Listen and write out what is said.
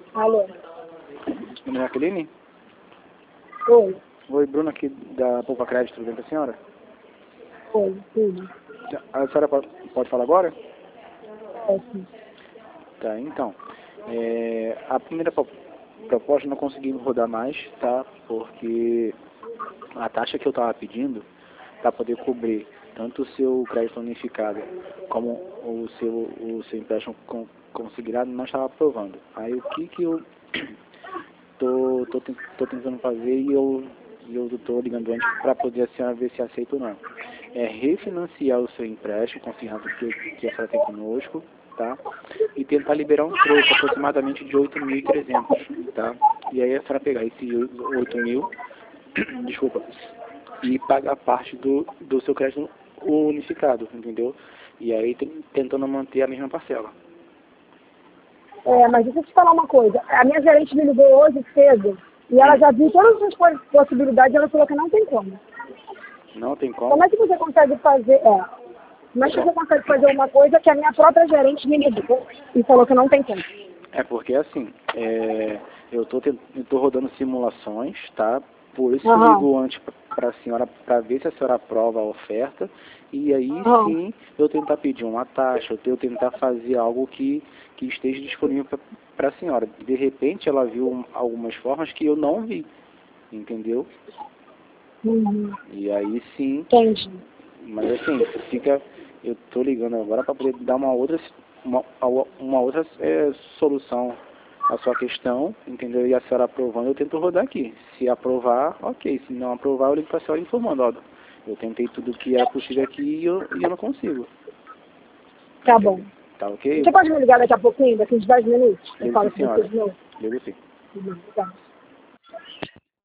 Alô? Dona Jaqueline? Oi. Oi, Bruno aqui da Poupa Crédito, tudo bem com a senhora? Oi, tudo. A senhora pode falar agora? Sim. Tá, então. A primeira proposta não conseguimos rodar mais, tá? Porque a taxa que eu estava pedindo para poder cobrir tanto o seu crédito unificado como o seu empréstimo consignado não estava aprovando. Aí o que eu tô tentando fazer e eu estou ligando antes para poder a senhora ver se aceita ou não. É refinanciar o seu empréstimo consignado que a senhora tem conosco, tá? E tentar liberar um troco aproximadamente de 8.300, tá? E aí a senhora pegar esses 8.000, desculpa, e pagar parte do seu crédito unificado, entendeu? E aí tentando manter a mesma parcela. Mas deixa eu te falar uma coisa. A minha gerente me ligou hoje cedo e ela já viu todas as possibilidades e ela falou que não tem como. Não tem como? Como é que você consegue fazer? Como é que você consegue fazer uma coisa que a minha própria gerente me ligou e falou que não tem como? É porque assim, eu tô rodando simulações, tá? Por isso eu ligo antes para a senhora, para ver se a senhora aprova a oferta, e aí sim eu tentar pedir uma taxa, eu tentar fazer algo que esteja disponível para a senhora. De repente ela viu algumas formas que eu não vi, entendeu? E aí sim. Entendi. Mas assim, eu tô ligando agora para poder dar uma outra solução à sua questão, entendeu? E a senhora aprovando, eu tento rodar aqui. Se aprovar, ok. Se não aprovar, eu ligo para a senhora informando, ó, eu tentei tudo que era possível aqui e eu não consigo. Tá bom. Tá ok? Você pode me ligar daqui a pouquinho, daqui uns 10 minutos? Eu Ligo falo sim, com você senhora. de novo. Ligo sim. Tá.